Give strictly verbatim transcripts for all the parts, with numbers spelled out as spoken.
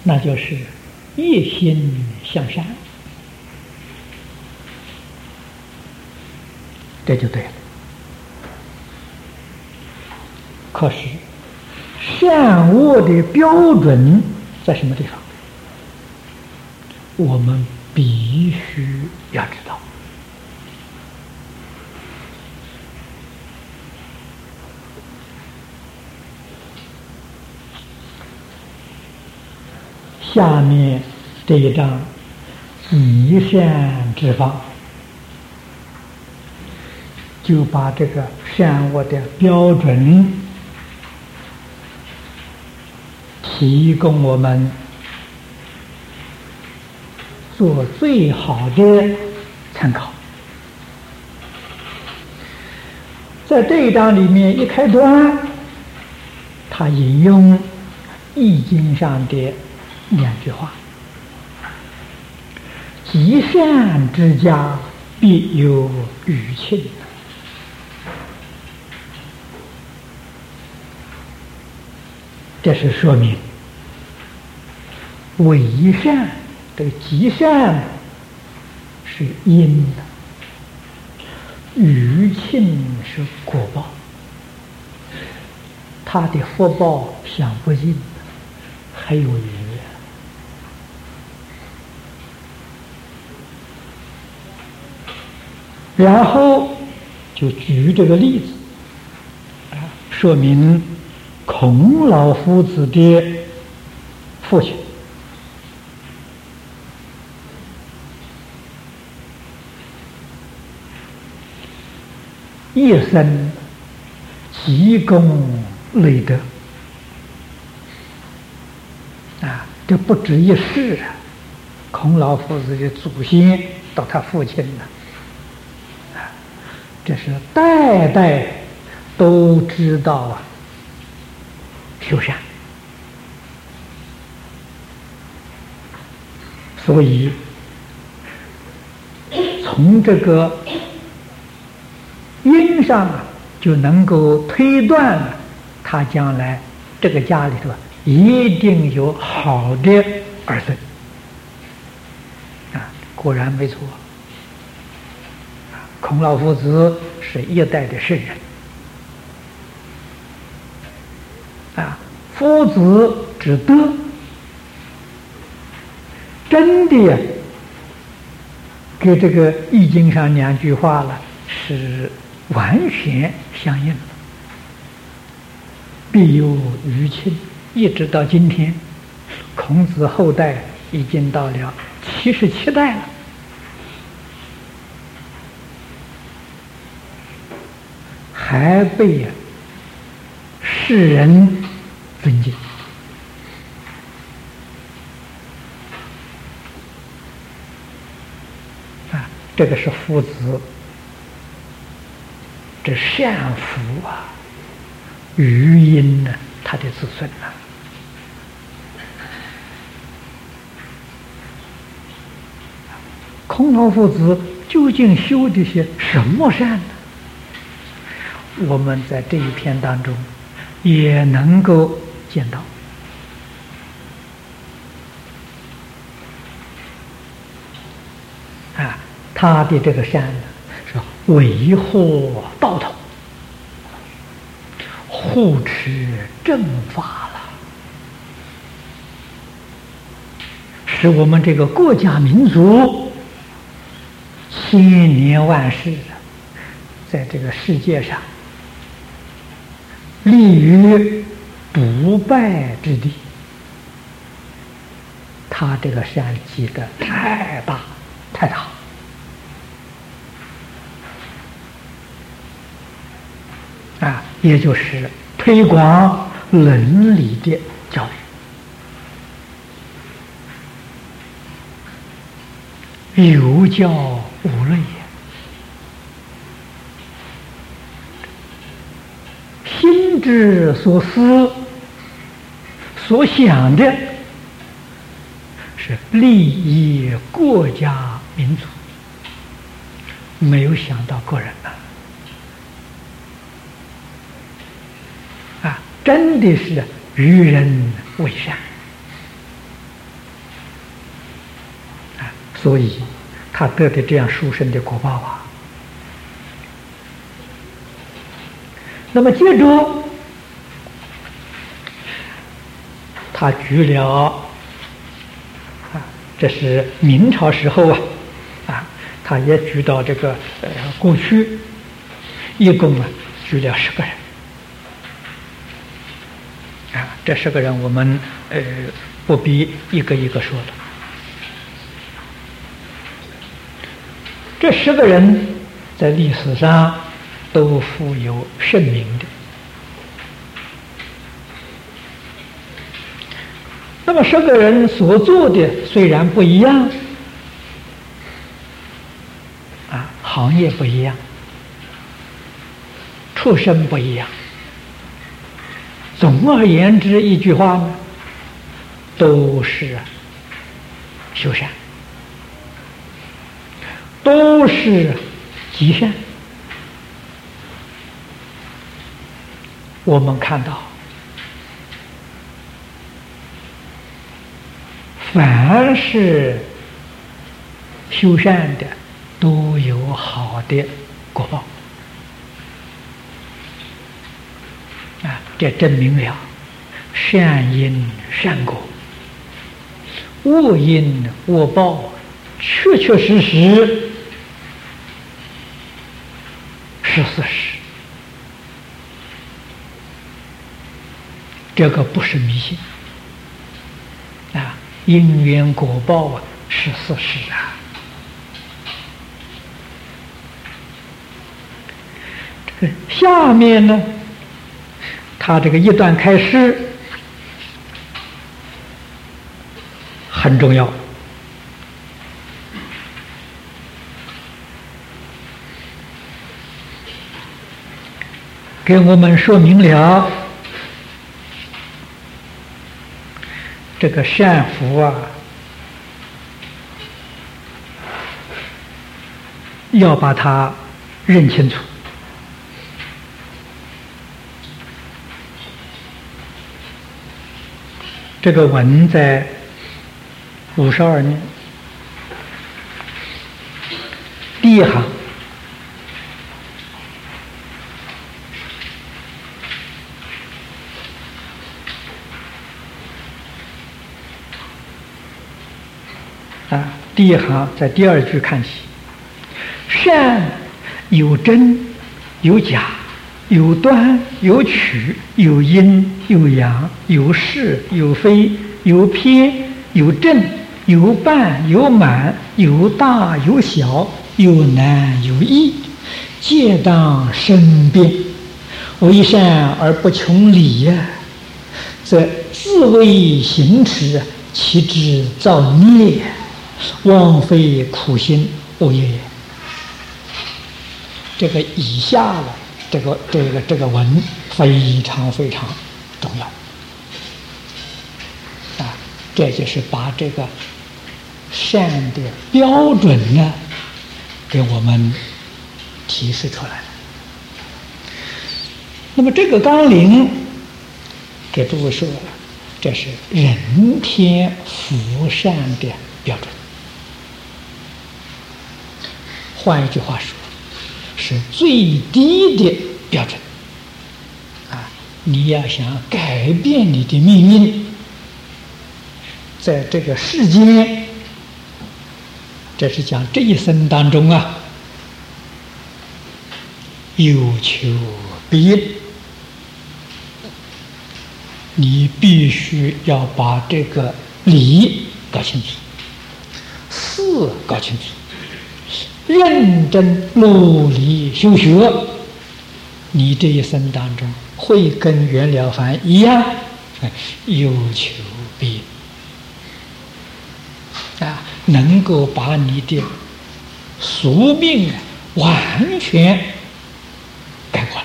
那就是一心向善，这就对了。可是善恶的标准在什么地方？我们必须要知道。下面这一章极善之法，就把这个善恶的标准提供我们做最好的参考。在这一章里面一开端，他引用《易经》上的两句话：极善之家，必有余庆。这是说明为善，这个极善是因的，余庆是果报，他的福报享不尽，还有余。然后就举这个例子，说明孔老夫子的父亲一生积功累德啊，这不止一世啊！孔老夫子的祖先到他父亲了。这是代代都知道啊，修善，所以从这个因上啊，就能够推断了，他将来这个家里头一定有好的儿孙啊，果然没错。孔老夫子是一代的圣人啊，夫子之德，真的跟这个《易经》上两句话了是完全相应的。必有余庆，一直到今天，孔子后代已经到了七十七代了。还被世人尊敬啊！这个是夫子这善福啊，余荫呢，他的子孙呢、啊。孔老夫子究竟修的些什么善呢？我们在这一篇当中也能够见到啊，他的这个善呢，是维护道统，护持正法了，使我们这个国家民族千年万世在这个世界上立于不败之地。他这个善积的太大太大啊，也就是推广伦理的教育，有教无类也。心之所思所想的是利益国家民族，没有想到个人呐、啊！啊，真的是与人为善所以他得的这样殊胜的果报啊。那么接着，他举了啊，这是明朝时候啊，啊，他也举到这个呃过去，一共啊举了十个人。啊，这十个人我们呃不必一个一个说了。这十个人在历史上都富有盛名的。那么十个人所做的虽然不一样，啊，行业不一样，出身不一样，总而言之一句话呢，都是修善，都是积善。我们看到，凡是修善的，都有好的果报啊！这证明了善因善果，恶因恶报，确确实实是事实。这个不是迷信啊，因缘果报啊是事实啊。这个下面呢，他这个一段开示很重要，给我们说明了这个善福啊，要把它认清楚。这个文在五十二年第一行，啊，第一行在第二句看起，善有真有假，有端有曲，有阴有阳，有是有非，有偏有正，有半有满，有大有小，有难有易，皆当申辩。为善而不穷理呀，则自为行持，其之造孽，枉费苦心无业也。这个以下的这个这个这个文非常非常重要啊！这就是把这个善的标准呢，给我们提示出来了。那么这个纲领给诸位说了，这是人天福善的标准。换一句话说，是最低的标准啊！你要想改变你的命运，在这个世间，这是讲这一生当中啊，有求必应，你必须要把这个理搞清楚，事搞清楚，认真努力修学，你这一生当中会跟袁了凡一样，有求必应啊，能够把你的宿命完全改过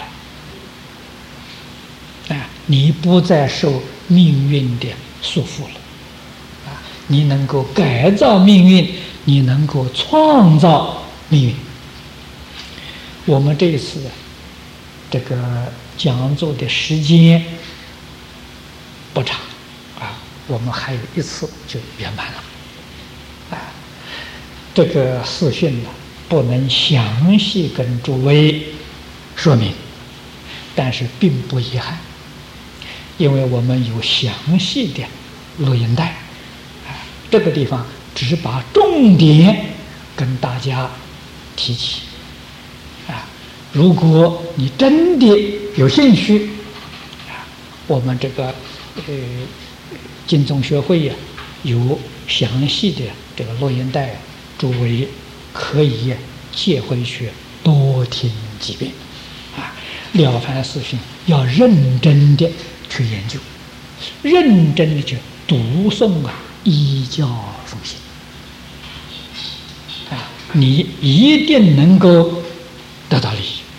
来啊，你不再受命运的束缚了啊，你能够改造命运，你能够创造命运。我们这一次这个讲座的时间不长啊，我们还有一次就圆满了啊。 这个视讯呢，不能详细跟诸位说明，但是并不遗憾，因为我们有详细的录音带，啊，这个地方只把重点跟大家提起，啊，如果你真的有兴趣，啊，我们这个呃经宗学会呀，有详细的这个录音带，诸位可以借回去多听几遍，啊，《了凡四训》要认真的去研究，认真的去读诵啊，依教奉行，啊，你一定能够得到利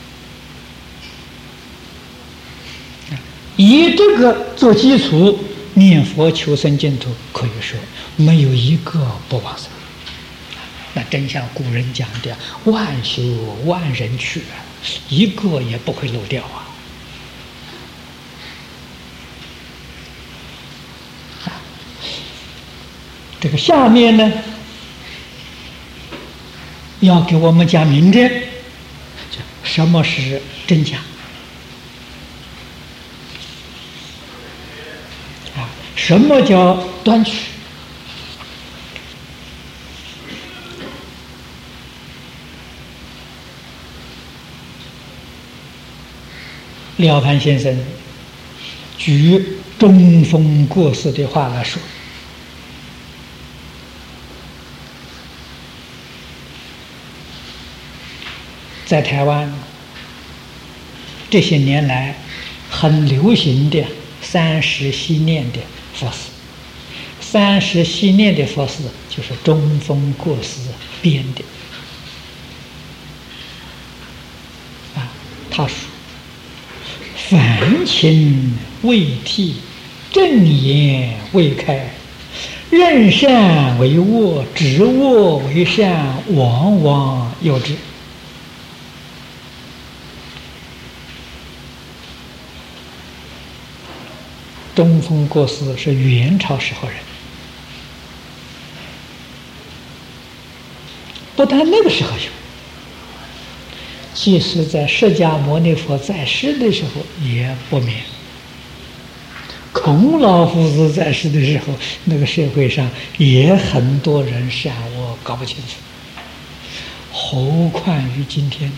益。以这个做基础，念佛求生净土，可以说没有一个不往生。那真像古人讲的，万修万人去啊，一个也不会漏掉啊。这个下面呢，要给我们讲明的，什么是真假啊？什么叫端曲？了凡先生举中风过世的话来说，在台湾这些年来很流行的三十系念的佛事，三十系念的佛事就是中风过世编的啊。他说：“凡情未剃，正言未开，任善为恶，执恶为善，往往有之。”中风过世是元朝时候人，不但那个时候有，即使在释迦牟尼佛在世的时候也不免。孔老夫子在世的时候，那个社会上也很多人善恶搞不清楚，何况于今天。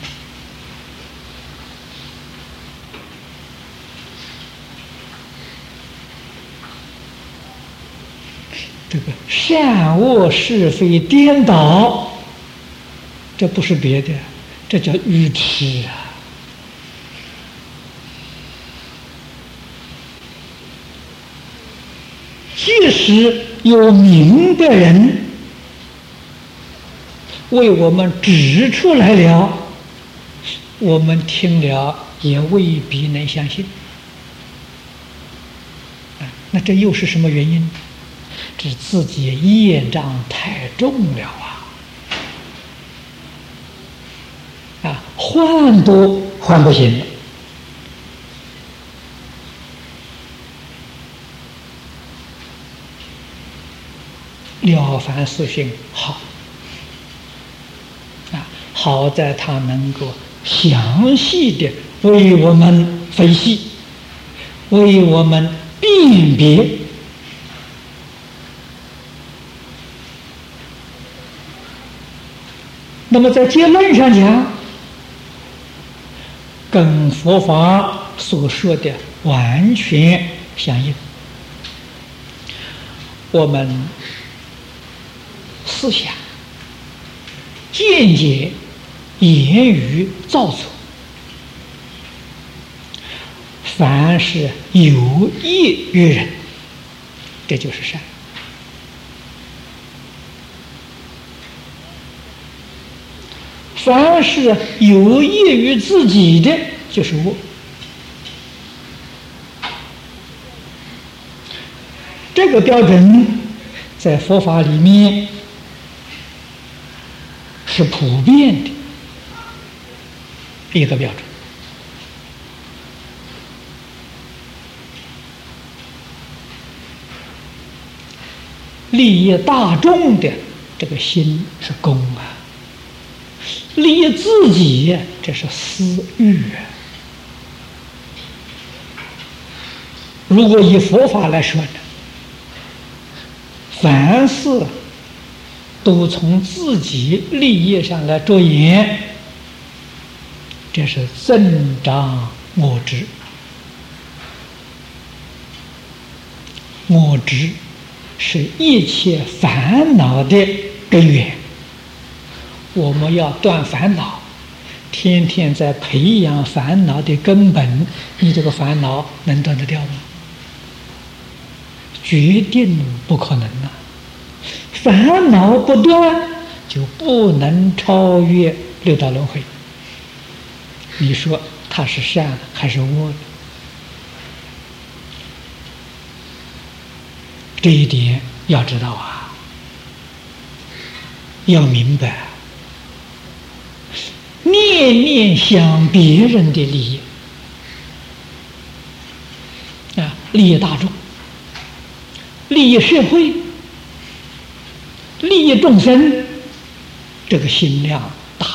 这个善恶是非颠倒，这不是别的，这叫愚痴啊！即使有明的人为我们指出来了，我们听了也未必能相信。那这又是什么原因？是自己业障太重了啊！啊，换都换不行了。了凡四训好啊，好在它能够详细的为我们分析，为我们辨别。那么在结论上讲，跟佛法所说的完全相应。我们思想、见解、言语造作，凡是有益于人，这就是善。凡是有益于自己的，就是恶。这个标准在佛法里面是普遍的一个标准。利益大众的这个心是公啊，利益自己这是私欲啊。如果以佛法来说呢，凡事都从自己利益上来着眼，这是增长我执。我执是一切烦恼的根源。我们要断烦恼，天天在培养烦恼的根本，你这个烦恼能断得掉吗？决定不可能啊！烦恼不断，就不能超越六道轮回。你说它是善还是恶？这一点要知道啊，要明白，念念想别人的利益啊，利益大众，利益社会，利益众生，这个心量大，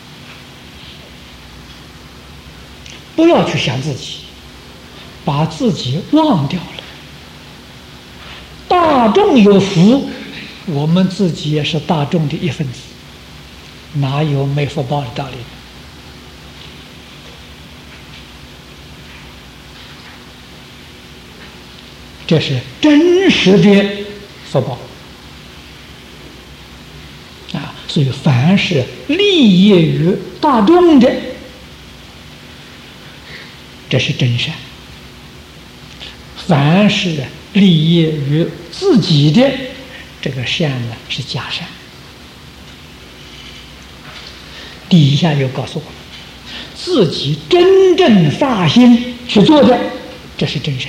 不要去想自己，把自己忘掉了。大众有福，我们自己也是大众的一份子，哪有没福报的道理？这是真实的福报啊！所以凡是利益于大众的，这是真善；凡是利益于自己的，这个善呢是假善。底下又告诉我们，自己真正发心去做的，这是真善。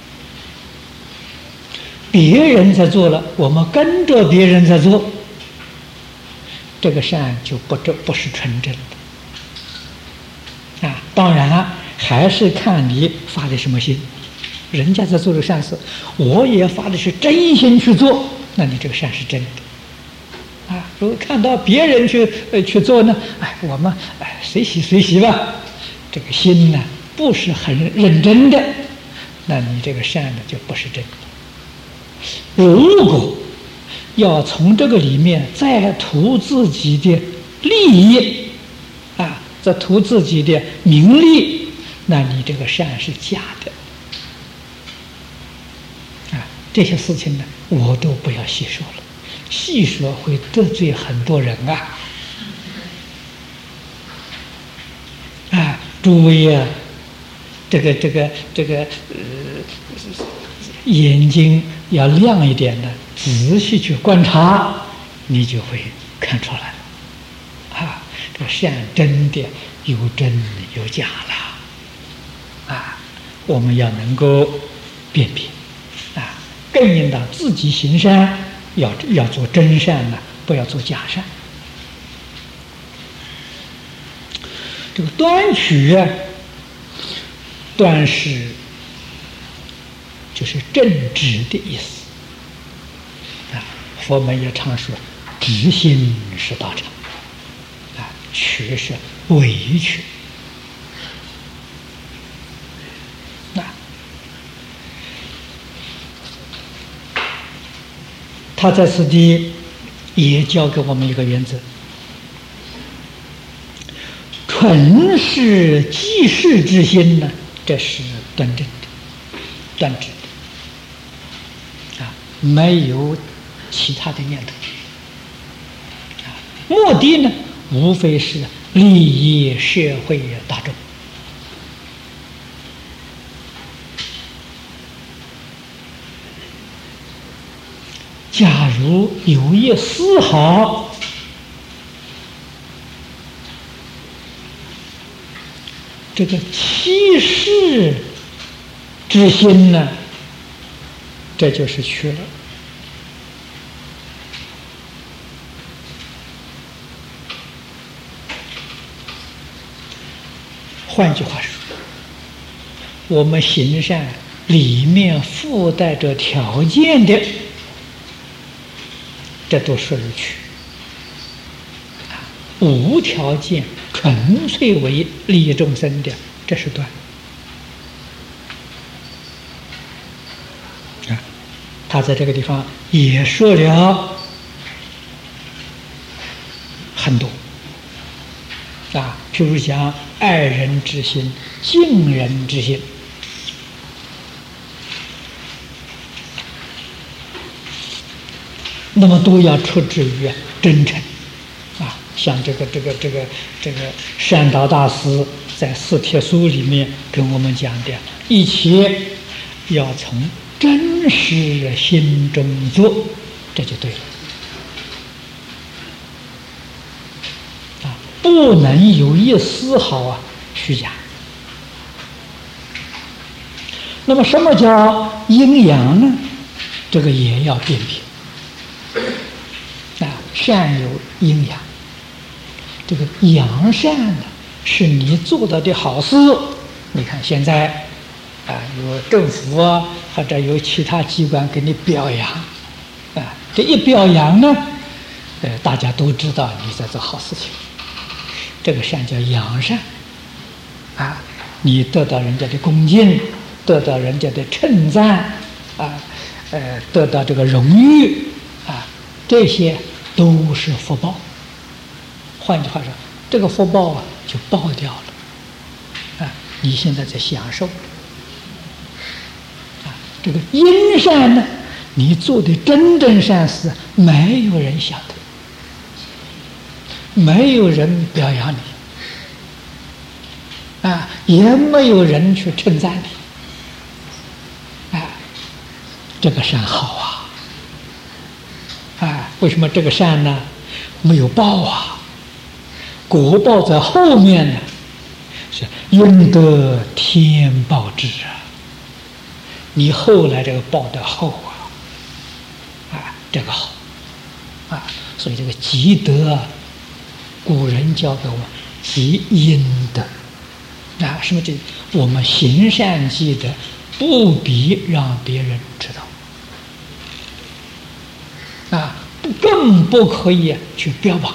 别人在做了，我们跟着别人在做，这个善就不这不是纯正的啊。当然还是看你发的什么心。人家在做这个善事，我也发的是真心去做，那你这个善是真的啊。如果看到别人去呃去做呢，哎，我们哎随喜随喜吧，这个心呢不是很认真的，那你这个善呢就不是真的。如果要从这个里面再图自己的利益啊，再图自己的名利，那你这个善是假的。这些事情呢，我都不要细说了，细说会得罪很多人啊！啊，诸位啊，这个这个这个呃，眼睛要亮一点的，仔细去观察，你就会看出来了。啊，这善真的有真有假了，啊，我们要能够辨别。更应当自己行善，要要做真善呢，不要做假善。这个端取啊，端是就是正直的意思啊。佛门也常说，直心是道场啊，取是委屈。他在此地也教给我们一个原则：纯是济世之心呢，这是端正的、端直的啊，没有其他的念头啊。目的呢，无非是利益社会大众。假如有一丝毫这个欺世之心呢，这就是去了。换句话说，我们行善里面附带着条件的这都属于取。无条件、纯粹为利益众生的，这是断。啊，他在这个地方也说了很多。啊，譬如讲爱人之心、敬人之心，那么都要出自于真诚。啊，像这个这个这个这个善导大师在《四帖书》里面跟我们讲的，一切要从真实心中做，这就对了。啊，不能有一丝毫啊虚假。那么什么叫阴阳呢？这个也要辨别。啊，善有阴阳。这个阳善呢，是你做到的好事。你看现在啊，有政府啊，或者有其他机关给你表扬，啊，这一表扬呢，呃，大家都知道你在做好事情。这个善叫阳善，啊，你得到人家的恭敬，得到人家的称赞，啊，呃，得到这个荣誉，啊，这些都是福报。换句话说，这个福报啊就报掉了，啊，你现在在享受，啊，这个阴善呢，你做的真正善事，没有人晓得，没有人表扬你，啊，也没有人去称赞你，啊，这个善好啊，啊，为什么这个善呢？没有报啊。果报在后面呢，是应得天报之啊。你后来这个报的厚啊，啊，这个好，啊，所以这个积德，古人教给我们积阴德，啊，什么这我们行善积德，不必让别人知道，啊，更不可以去标榜。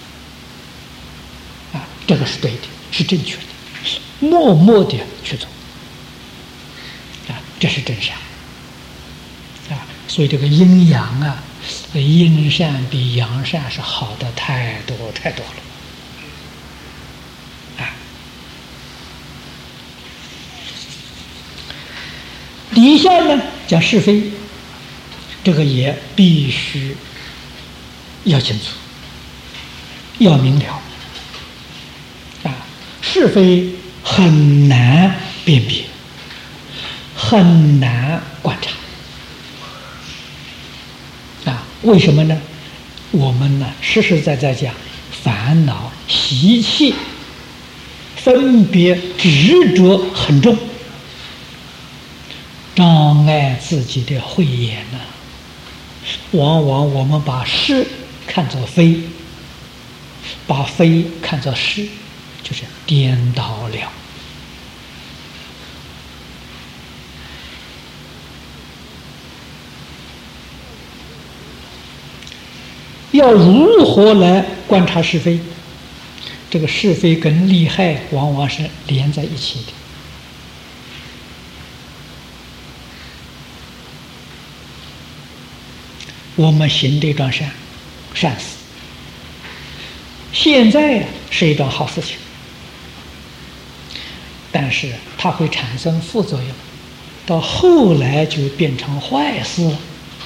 这个是对的，是正确的，默默的去做，啊，这是真善，啊，所以这个阴阳啊，阴善比阳善是好的太多太多了，啊，底下呢讲是非，这个也必须要清楚，要明了。是非很难辨别，很难观察啊？为什么呢？我们呢实实在在讲，烦恼、习气、分别、执着很重，障碍自己的慧眼呢。往往我们把是看作非，把非看作是。就是颠倒了，要如何来观察是非？这个是非跟利害往往是连在一起的。我们行这桩善善事，现在是一桩好事情。但是它会产生副作用，到后来就变成坏事了。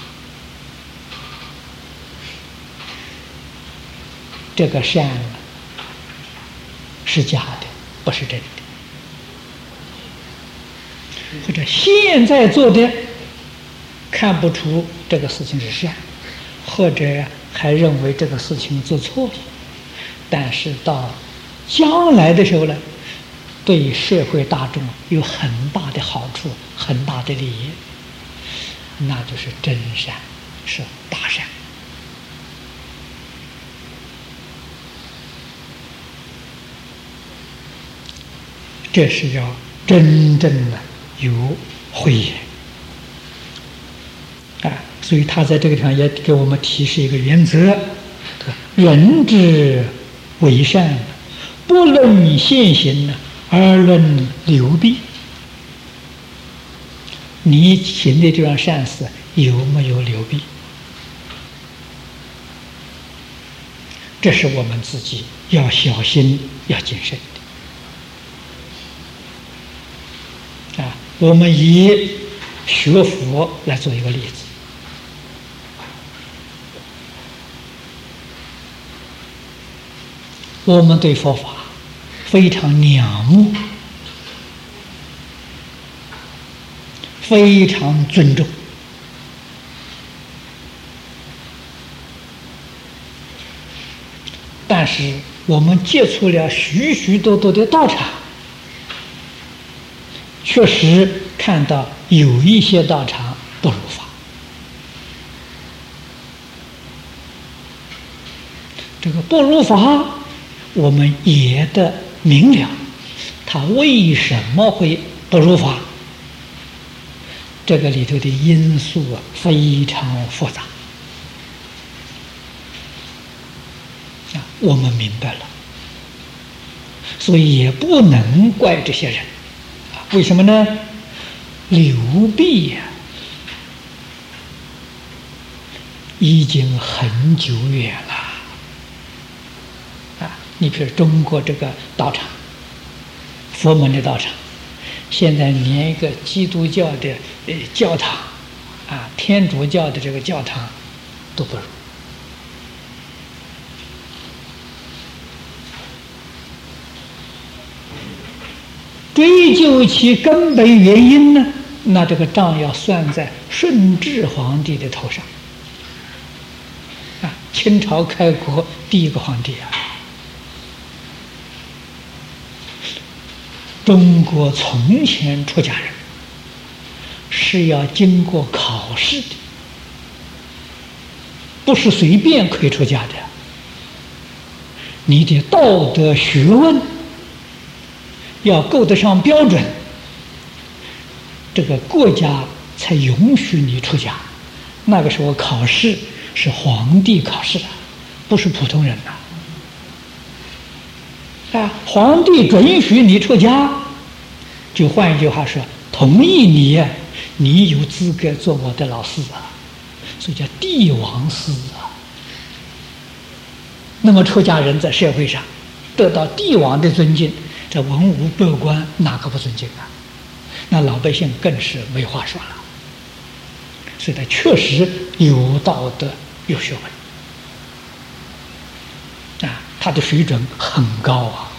这个善是假的，不是真的。或者现在做的看不出这个事情是善，或者还认为这个事情做错了，但是到将来的时候呢，对社会大众有很大的好处，很大的利益，那就是真善，是大善。这是要真正的有慧眼啊！ 所以他在这个地方也给我们提示一个原则：人之为善，不论现行，而论流弊。你行的这桩善事有没有流弊？这是我们自己要小心、要谨慎的。啊，我们以学佛来做一个例子。我们对佛法非常仰慕，非常尊重，但是我们接触了许许多多的道场，确实看到有一些道场不如法。这个不如法，我们也得明了，他为什么会不如法？这个里头的因素啊，非常复杂。啊，我们明白了，所以也不能怪这些人。啊，为什么呢？流弊呀，已经很久远了。啊，你比如中国这个道场，佛门的道场，现在连一个基督教的呃教堂，啊，天主教的这个教堂都不如。追究其根本原因呢，那这个账要算在顺治皇帝的头上。啊，清朝开国第一个皇帝啊，中国从前出家人是要经过考试的，不是随便可以出家的。你的道德学问要够得上标准，这个国家才允许你出家。那个时候考试是皇帝考试的，不是普通人呐。啊，皇帝准许你出家，就换一句话说，同意你，你有资格做我的老师啊，所以叫帝王师啊。那么出家人在社会上得到帝王的尊敬，这文武百官哪个不尊敬啊？那老百姓更是没话说了。所以他确实有道德、有学问啊，他的水准很高啊。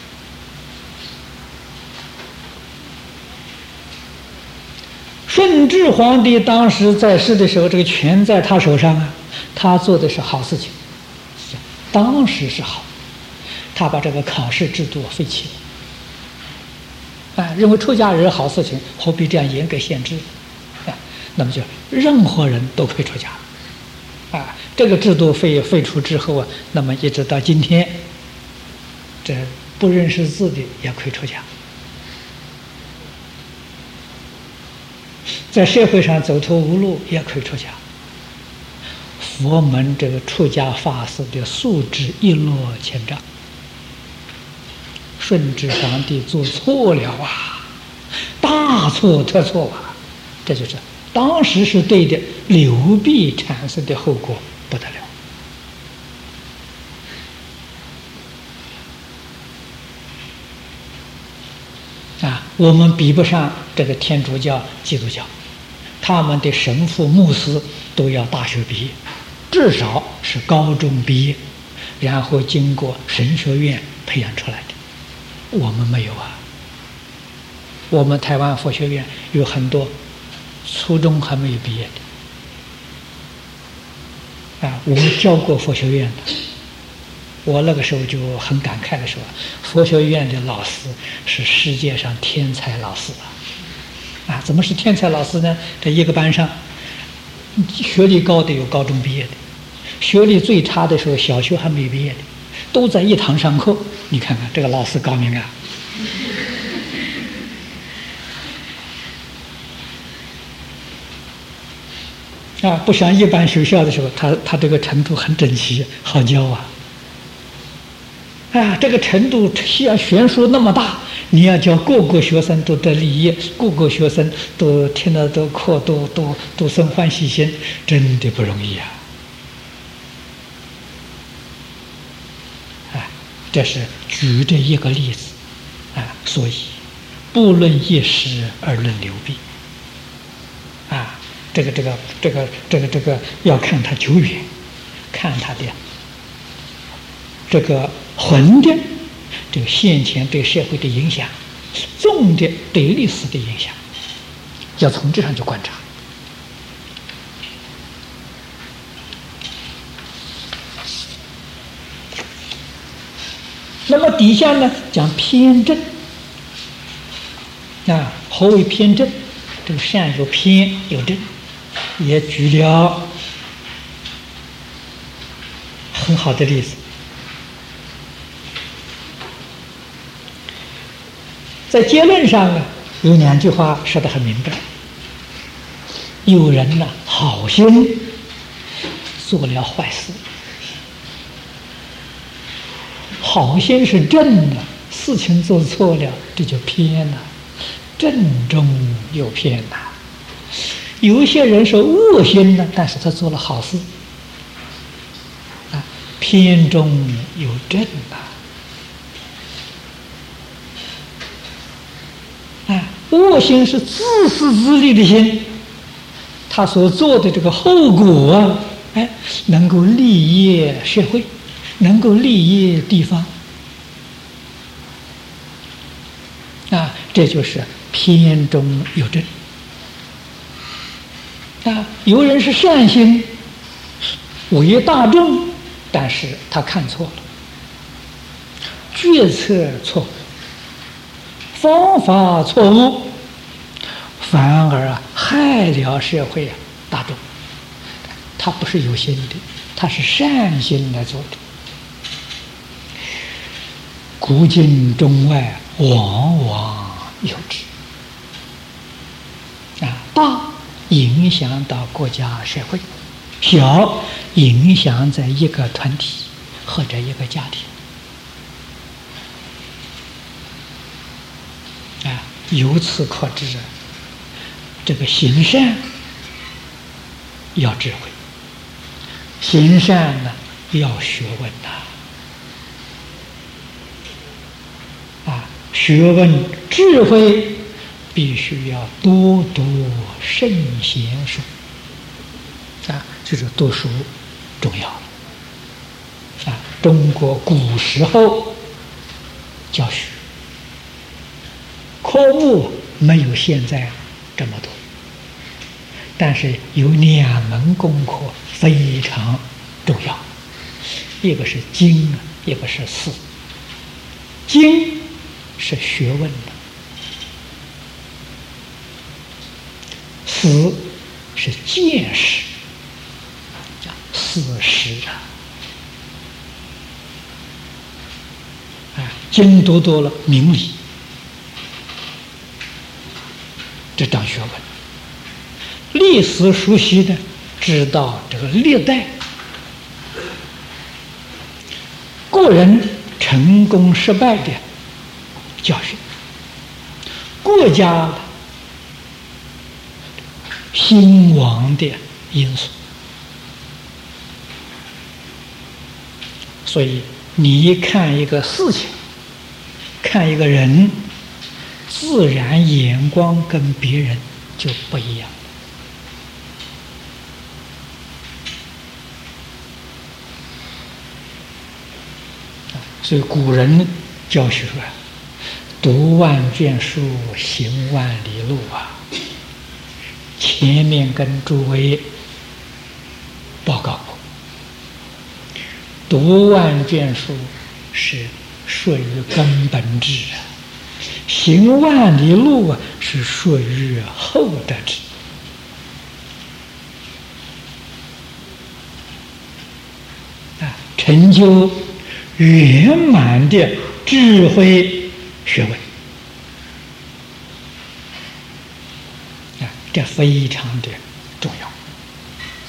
顺治皇帝当时在世的时候，这个权在他手上啊，他做的是好事情，当时是好，他把这个考试制度废弃了，啊，认为出家人好事情，何必这样严格限制？啊，那么就任何人都可以出家，啊，这个制度废废除之后啊，那么一直到今天，这不认识字的也可以出家。在社会上走投无路也可以出家。佛门这个出家法师的素质一落千丈。顺治皇帝做错了啊，大错特错啊！这就是当时是对的流弊产生的后果不得了。啊，我们比不上这个天主教、基督教，他们的神父、牧师都要大学毕业，至少是高中毕业，然后经过神学院培养出来的。我们没有啊。我们台湾佛学院有很多初中还没有毕业的。啊，我教过佛学院的。我那个时候就很感慨的说，佛学院的老师是世界上天才老师啊！啊，怎么是天才老师呢？这一个班上，学历高的有高中毕业的，学历最差的时候小学还没毕业的，都在一堂上课。你看看这个老师高明啊！ 啊，不像一般学校的时候，他他这个程度很整齐，好教啊。啊，这个程度要悬殊那么大，你要教各个学生都得利益，各个学生都听了都课都都都生欢喜心，真的不容易啊！啊，这是举的一个例子啊，所以不论一时而论流弊啊，这个这个这个这个这个要看它久远，看它的这个宏的这个现前对社会的影响，重的对历史的影响，要从这上去观察。那么底下呢讲偏正啊，何为偏正？这个善有偏有正，也举了很好的例子。在结论上呢，有两句话说得很明白：有人呢好心做了坏事，好心是正的，事情做错了，这就偏了，正中有偏呐。有一些人是恶心的，但是他做了好事，啊，偏中有正呐。啊，恶心是自私自利的心，他所做的这个后果啊，哎，能够利益社会，能够利益地方，啊，这就是偏中有正。啊，有人是善心，为大众，但是他看错了，决策错误，方法错误，反而害了社会大众。他不是有心的，他是善心来做的。古今中外往往有之。啊，大影响到国家社会，小影响在一个团体或者一个家庭。啊，由此可知，这个行善要智慧，行善呢要学问呐。啊，学问智慧必须要多读圣贤书，啊，就是读书重要了。啊，中国古时候教学科目没有现在这么多，但是有两门功课非常重要，一个是经，一个是史。经是学问的，史是见识，叫事实啊。啊，经读多了明理，这长学问。历史熟悉的，知道这个历代个人成功失败的教训，国家兴亡的因素。所以你看一个事情，看一个人，自然眼光跟别人就不一样。所以古人教学啊，读万卷书，行万里路啊。前面跟诸位报告过，读万卷书是属于根本智啊，行万里路啊是属于后得智。啊，成就圆满的智慧学问啊，这非常的重要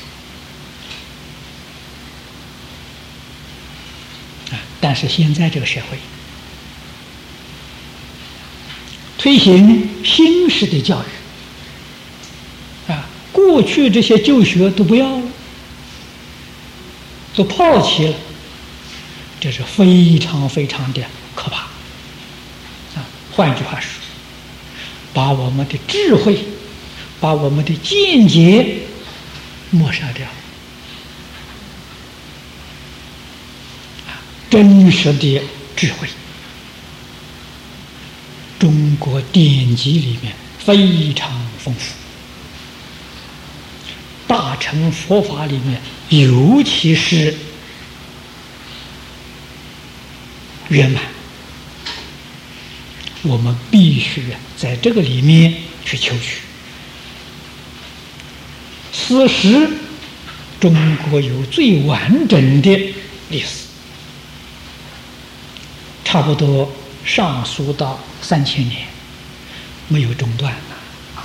但是现在这个社会推行新式的教育啊，过去这些旧学都不要了，都抛弃了，这是非常非常的可怕啊！换句话说，把我们的智慧，把我们的见解抹杀掉。真实的智慧，中国典籍里面非常丰富，大乘佛法里面尤其是圆满，我们必须在这个里面去求取。此时中国有最完整的历史，差不多上溯到三千年，没有中断了。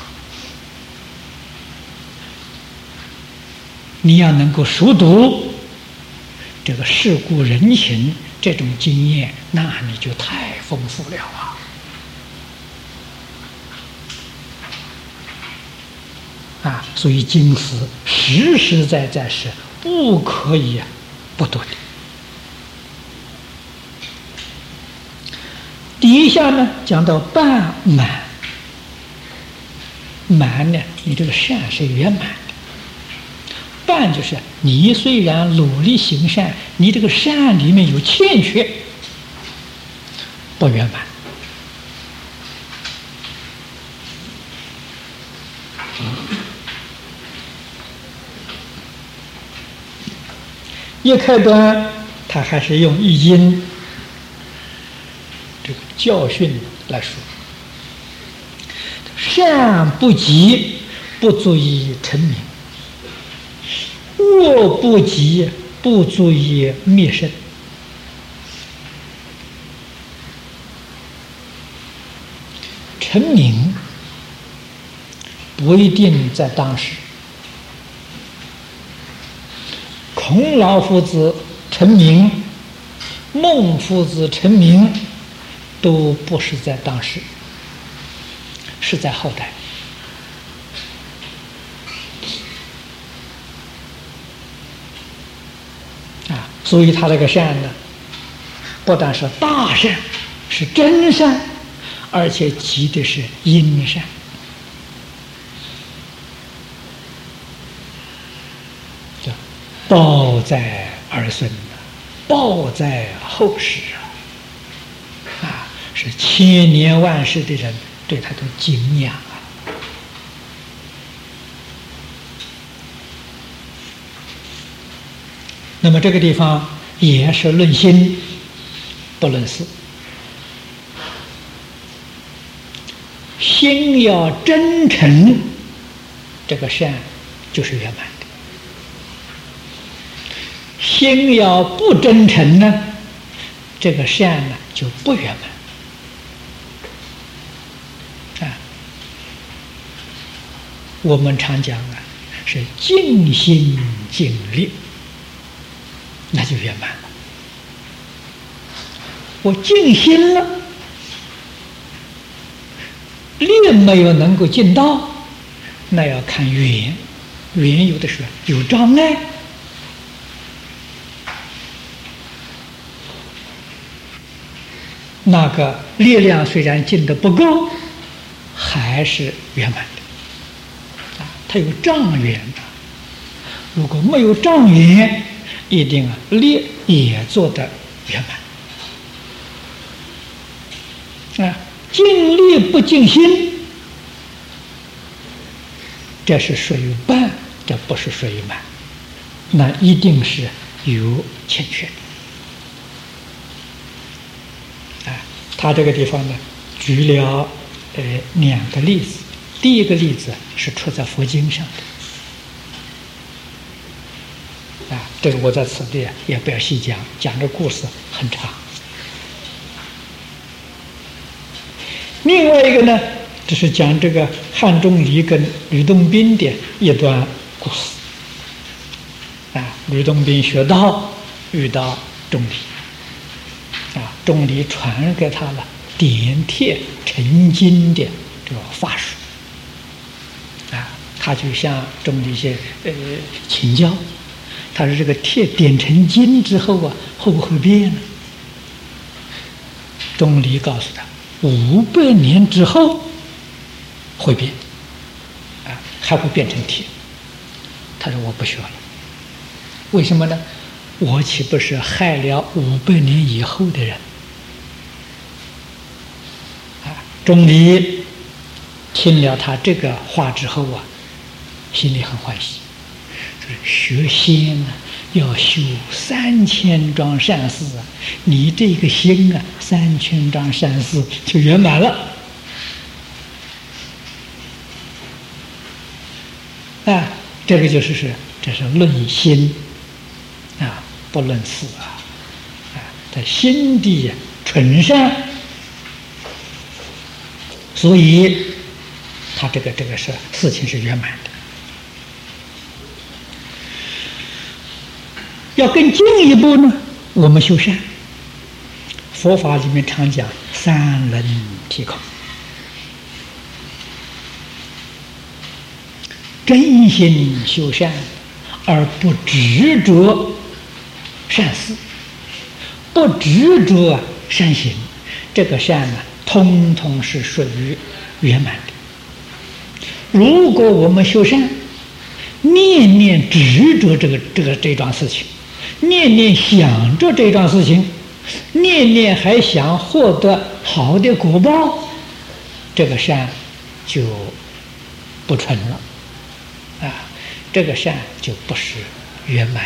你要能够熟读这个世故人情这种经验，那你就太丰富了啊！啊，所以经史实实在在是不可以不读的。底下呢讲到半满，满呢，你这个善是圆满的；半就是你虽然努力行善，你这个善里面有欠缺，不圆满。一开端，他还是用易经这个教训来说：善不积，不足以成名；恶不积，不足以灭身。成名不一定在当时。孔老夫子成名，孟夫子成名，都不是在当时，是在后代。啊，所以他这个善呢，不但是大善，是真善，而且积的是阴善。报在儿孙，报在后世啊！啊，是千年万世的人对他都敬仰啊。那么这个地方也是论心，不论事。心要真诚，这个善就是圆满。心要不真诚呢，这个善呢就不圆满啊。我们常讲啊，是尽心尽力，那就圆满了。我尽心了，力没有能够尽到，那要看缘，缘有的时候有障碍。那个力量虽然尽得不够，还是圆满的啊。它有障缘的，如果没有障缘，一定啊力也做得圆满啊。尽力不尽心，这是属于半，这不是属于满，那一定是有欠缺的。他这个地方呢，举了呃两个例子。第一个例子是出在佛经上的，啊，这个我在此地也不要细讲，讲这故事很长。另外一个呢，这是讲这个汉钟离跟吕洞宾的一段故事。啊，吕洞宾学道遇到钟离。 钟离传给他了点帖成经的这个法术啊，他就向钟离先呃请教，他说这个帖点成经之后啊，会不会变呢？钟离告诉他，五百年之后会变啊，还会变成铁。他说我不学了，为什么呢？我岂不是害了五百年以后的人？啊，钟离听了他这个话之后啊，心里很欢喜。学仙啊，要修三千桩善事啊，你这个心啊，三千桩善事就圆满了。啊，这个就是是，这是论心啊，不论事啊，啊，他心地纯善，所以他这个这个是事情是圆满的。要更进一步呢，我们修善。佛法里面常讲三轮体空，真心修善而不执着善事，不执着善行，这个善呢，通通是属于圆满的。如果我们修善，念念执着这个这个这桩事情，念念想着这桩事情，念念还想获得好的果报，这个善就不纯了啊，这个善就不是圆满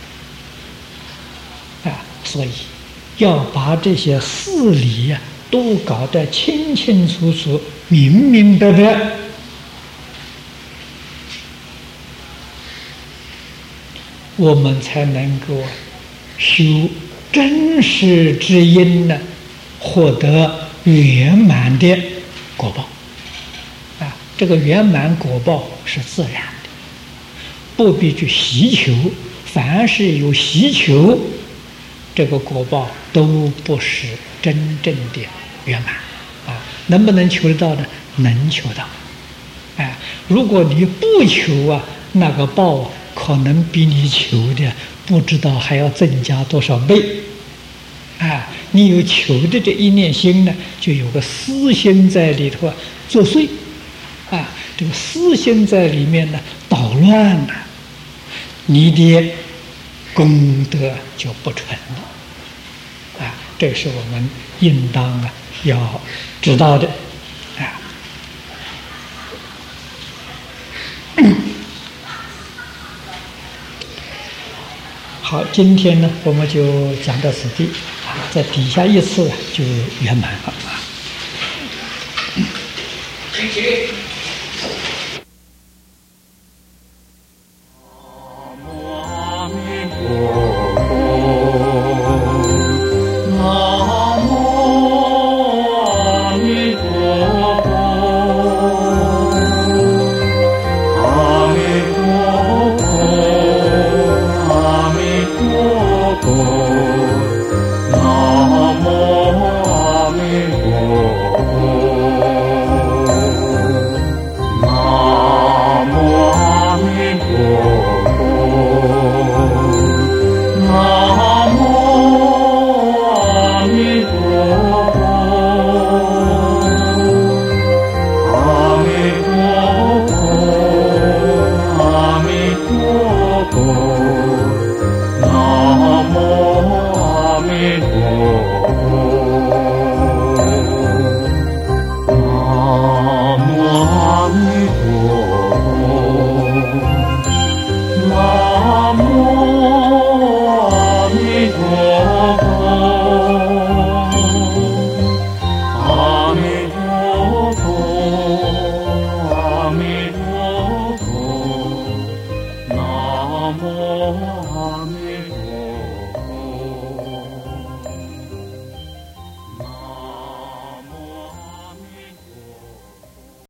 的啊。所以要把这些事理啊都搞得清清楚楚、明明白白，我们才能够修真实之因呢，获得圆满的果报啊！这个圆满果报是自然的，不必去希求。凡是有希求，这个果报都不是真正的圆满啊！能不能求得到呢？能求到。哎，如果你不求啊，那个报啊，可能比你求的不知道还要增加多少倍啊！你有求的这一念心呢，就有个私心在里头啊作祟啊，这个私心在里面呢捣乱了，你的功德就不纯了啊！这是我们应当啊要知道的啊。好，今天呢，我们就讲到此地啊，在底下一次就圆满了啊。谢谢。 阿弥陀佛。